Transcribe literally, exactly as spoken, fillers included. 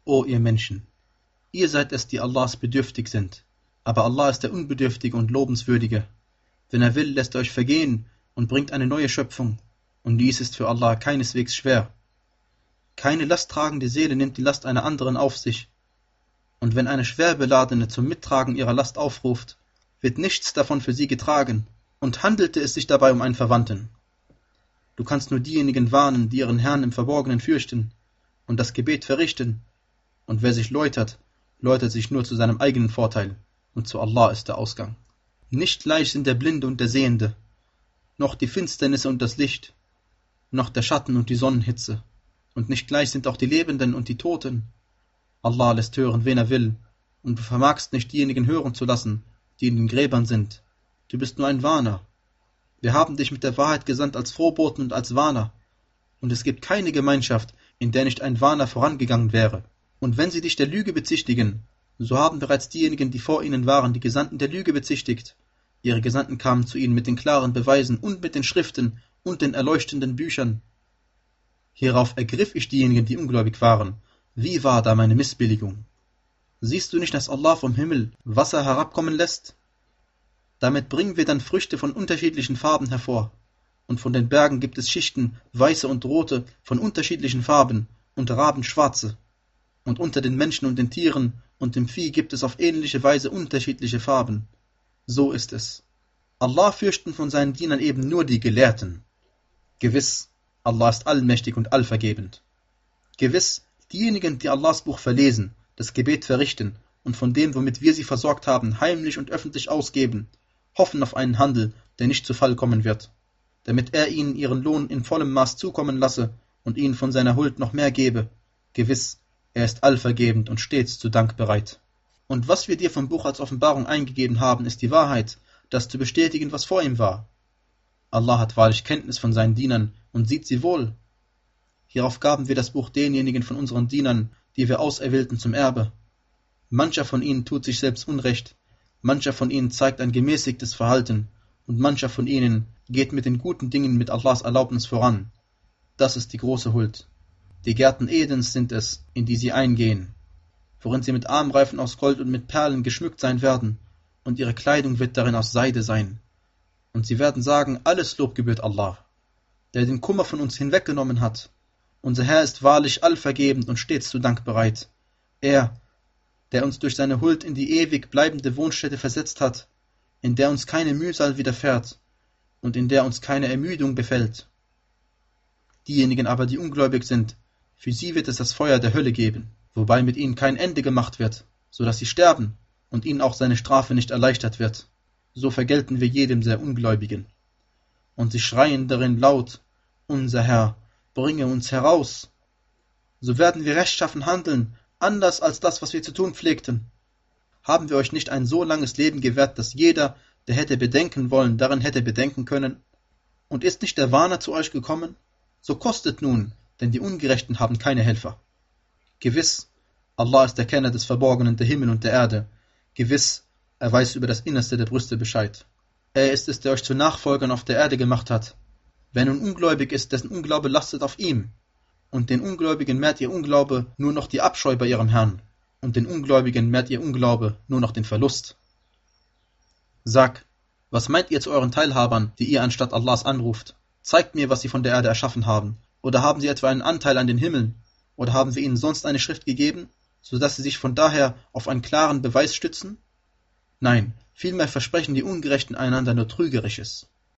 O ihr Menschen, ihr seid es, die Allahs bedürftig sind, aber Allah ist der Unbedürftige und Lobenswürdige. Wenn er will, lässt er euch vergehen und bringt eine neue Schöpfung, und dies ist für Allah keineswegs schwer. Keine lasttragende Seele nimmt die Last einer anderen auf sich, und wenn eine Schwerbeladene zum Mittragen ihrer Last aufruft, wird nichts davon für sie getragen, und handelte es sich dabei um einen Verwandten. Du kannst nur diejenigen warnen, die ihren Herrn im Verborgenen fürchten und das Gebet verrichten, und wer sich läutert, läutert sich nur zu seinem eigenen Vorteil, und zu Allah ist der Ausgang. Nicht gleich sind der Blinde und der Sehende, noch die Finsternisse und das Licht, noch der Schatten und die Sonnenhitze, und nicht gleich sind auch die Lebenden und die Toten. Allah lässt hören, wen er will, und du vermagst nicht diejenigen hören zu lassen, die in den Gräbern sind. Du bist nur ein Warner. Wir haben dich mit der Wahrheit gesandt als Frohboten und als Warner, und es gibt keine Gemeinschaft, in der nicht ein Warner vorangegangen wäre. Und wenn sie dich der Lüge bezichtigen, so haben bereits diejenigen, die vor ihnen waren, die Gesandten der Lüge bezichtigt. Ihre Gesandten kamen zu ihnen mit den klaren Beweisen und mit den Schriften und den erleuchtenden Büchern. Hierauf ergriff ich diejenigen, die ungläubig waren. Wie war da meine Missbilligung? Siehst du nicht, dass Allah vom Himmel Wasser herabkommen lässt? Damit bringen wir dann Früchte von unterschiedlichen Farben hervor. Und von den Bergen gibt es Schichten, weiße und rote, von unterschiedlichen Farben, und Raben schwarze. Und unter den Menschen und den Tieren und dem Vieh gibt es auf ähnliche Weise unterschiedliche Farben. So ist es. Allah fürchten von seinen Dienern eben nur die Gelehrten. Gewiss, Allah ist allmächtig und allvergebend. Gewiss, diejenigen, die Allahs Buch verlesen, das Gebet verrichten und von dem, womit wir sie versorgt haben, heimlich und öffentlich ausgeben, hoffen auf einen Handel, der nicht zu Fall kommen wird, damit er ihnen ihren Lohn in vollem Maß zukommen lasse und ihnen von seiner Huld noch mehr gebe. Gewiss, er ist allvergebend und stets zu Dank bereit. Und was wir dir vom Buch als Offenbarung eingegeben haben, ist die Wahrheit, das zu bestätigen, was vor ihm war. Allah hat wahrlich Kenntnis von seinen Dienern und sieht sie wohl. Hierauf gaben wir das Buch denjenigen von unseren Dienern, die wir auserwählten, zum Erbe. Mancher von ihnen tut sich selbst Unrecht, mancher von ihnen zeigt ein gemäßigtes Verhalten, und mancher von ihnen geht mit den guten Dingen mit Allahs Erlaubnis voran. Das ist die große Huld. Die Gärten Edens sind es, in die sie eingehen, worin sie mit Armreifen aus Gold und mit Perlen geschmückt sein werden, und ihre Kleidung wird darin aus Seide sein. Und sie werden sagen, alles Lob gebührt Allah, der den Kummer von uns hinweggenommen hat. Unser Herr ist wahrlich allvergebend und stets zu Dank bereit. Er, der uns durch seine Huld in die ewig bleibende Wohnstätte versetzt hat, in der uns keine Mühsal widerfährt und in der uns keine Ermüdung befällt. Diejenigen aber, die ungläubig sind, für sie wird es das Feuer der Hölle geben, wobei mit ihnen kein Ende gemacht wird, so dass sie sterben und ihnen auch seine Strafe nicht erleichtert wird. So vergelten wir jedem sehr Ungläubigen. Und sie schreien darin laut, unser Herr, bringe uns heraus. So werden wir rechtschaffen handeln, anders als das, was wir zu tun pflegten. Haben wir euch nicht ein so langes Leben gewährt, dass jeder, der hätte bedenken wollen, darin hätte bedenken können? Und ist nicht der Warner zu euch gekommen? So kostet nun, denn die Ungerechten haben keine Helfer. Gewiss, Allah ist der Kenner des Verborgenen der Himmel und der Erde. Gewiss, er weiß über das Innerste der Brüste Bescheid. Er ist es, der euch zu Nachfolgern auf der Erde gemacht hat. Wer nun ungläubig ist, dessen Unglaube lastet auf ihm. Und den Ungläubigen mehrt ihr Unglaube nur noch die Abscheu bei ihrem Herrn. Und den Ungläubigen mehrt ihr Unglaube nur noch den Verlust. Sag, was meint ihr zu euren Teilhabern, die ihr anstatt Allahs anruft? Zeigt mir, was sie von der Erde erschaffen haben. Oder haben sie etwa einen Anteil an den Himmeln? Oder haben wir ihnen sonst eine Schrift gegeben, so dass sie sich von daher auf einen klaren Beweis stützen? Nein, vielmehr versprechen die Ungerechten einander nur Trügerisches.